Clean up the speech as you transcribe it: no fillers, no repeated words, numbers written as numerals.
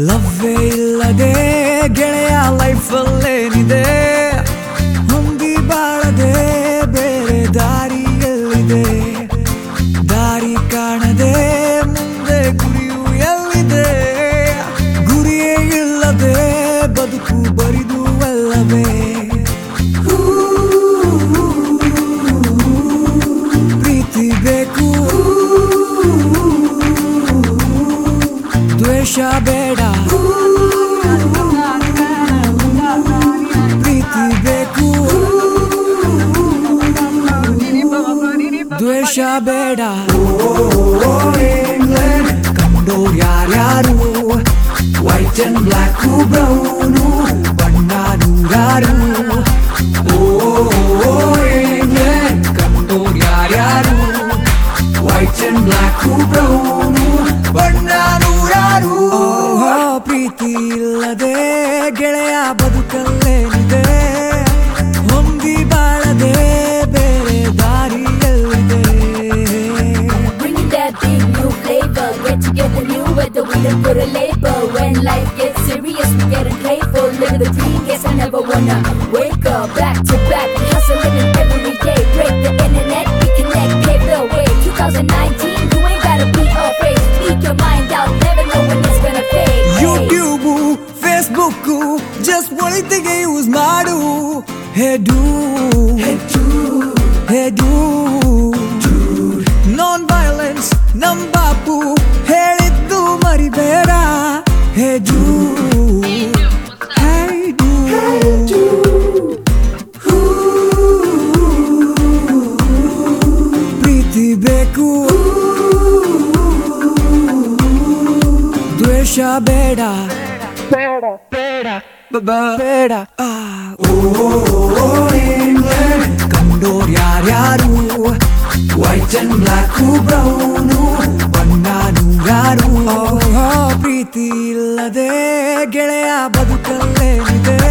ಲವ್ವೇ ಇಲ್ಲದೆ ಗೆಳೆಯ ಲೈಫಲ್ಲೇನಿದೆ ಹೊಂದಿ ಬಾಳದೆ ಬೇರೆ ದಾರಿ ಎಲ್ಲಿದೆ ದಾರಿ ಕಾಣದೆ ಮುಂದೆ ಗುರಿಯು ಎಲ್ಲಿದೆ ಗುರಿಯೇ ಇಲ್ಲದೆ ಬದುಕು ಬರಿದು ಅಲ್ಲವೇ ಪ್ರೀತಿ ಬೇಕು ದ್ವೇಷ ಬೇಡ ಪ್ರೀತಿ ಬೇಕು ದ್ವೇಷ ಬೇಡ ಕಂಡೋರ್ ಯಾರ್ಯಾರು ವೈಟ್ ಅಂಡ್ ಬ್ಲ್ಯಾಕ್ ಬ್ರೌನು ಬಣ್ಣ ನೂರಾರು ಕಂಡೋರ್ ಯಾರ್ಯಾರು ವೈಟ್ ಅಂಡ್ ಬ್ಲ್ಯಾಕ್ ಬ್ರೌನು ಬಣ್ಣ ನೂರಾರು ಪ್ರೀತಿ ಇಲ್ಲದೆ ಗೆಳೆಯ ಬದುಕಲ್ಲೇನಿದೆ ಹೊಂದಿ ಬಾಳದೆ ಬೇರೆ ದಾರಿ ಎಲ್ಲಿದೆ Bringing that big new flavor, get together new weather, we don't put a label. When life gets serious, we getting playful. Living the dream, guess I never wanna wake up. Back to back, we hustling every day. Break the internet, we connect, pave the way. 2019, you ain't gotta be afraid. Speak your mind out, never know when it's gonna fade. YouTube Facebook just ಒಳಿತಿಗೆ use ಮಾಡು ಹೆಡು non violence ನಮ್ ಬಾಪು ಹೇಳಿದ್ದು ಮರಿಬೇಡ ಹೆಡು ಪ್ರೀತಿ ಬೇಕು ದ್ವೇಷ ಬೇಡ ಬೇಡ ಕಂಡೋರ್ ಯಾರ್ಯಾರು ವೈಟ್ ಅಂಡ್ ಬ್ಲ್ಯಾಕ್ ಬ್ರೌನು ಬಣ್ಣ ನೂರಾರು ಪ್ರೀತಿ ಇಲ್ಲದೆ ಗೆಳೆಯ ಬದುಕಲ್ಲೇನಿದೆ